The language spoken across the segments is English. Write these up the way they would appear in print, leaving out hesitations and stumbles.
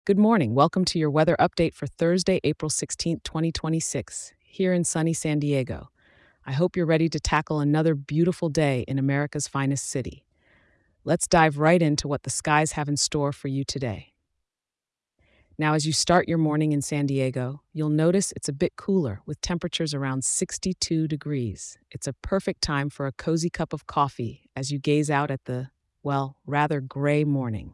Good morning. Welcome to your weather update for Thursday, April 16th, 2026, here in sunny San Diego. I hope you're ready to tackle another beautiful day in America's finest city. Let's dive right into what the skies have in store for you today. Now, as you start your morning in San Diego, you'll notice it's a bit cooler with temperatures around 62 degrees. It's a perfect time for a cozy cup of coffee as you gaze out at the, well, rather gray morning.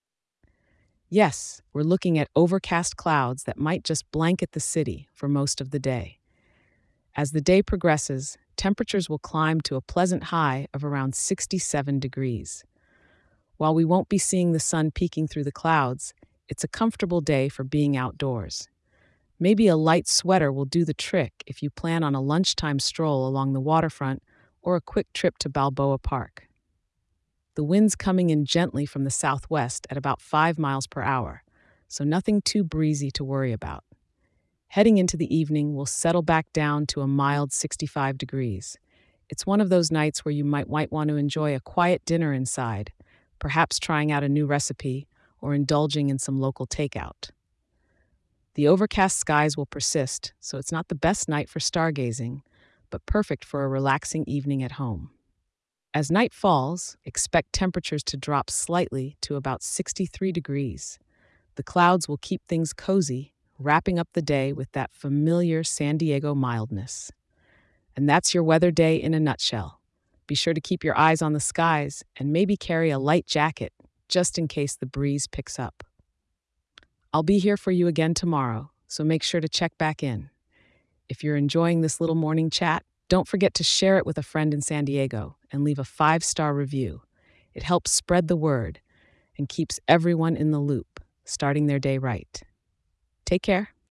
Yes, we're looking at overcast clouds that might just blanket the city for most of the day. As the day progresses, temperatures will climb to a pleasant high of around 67 degrees. While we won't be seeing the sun peeking through the clouds, it's a comfortable day for being outdoors. Maybe a light sweater will do the trick if you plan on a lunchtime stroll along the waterfront or a quick trip to Balboa Park. The wind's coming in gently from the southwest at about 5 miles per hour, so nothing too breezy to worry about. Heading into the evening, we'll settle back down to a mild 65 degrees. It's one of those nights where you might want to enjoy a quiet dinner inside, perhaps trying out a new recipe or indulging in some local takeout. The overcast skies will persist, so it's not the best night for stargazing, but perfect for a relaxing evening at home. As night falls, expect temperatures to drop slightly to about 63 degrees. The clouds will keep things cozy, wrapping up the day with that familiar San Diego mildness. And that's your weather day in a nutshell. Be sure to keep your eyes on the skies and maybe carry a light jacket just in case the breeze picks up. I'll be here for you again tomorrow, so make sure to check back in. If you're enjoying this little morning chat, don't forget to share it with a friend in San Diego and leave a 5-star review. It helps spread the word and keeps everyone in the loop, starting their day right. Take care.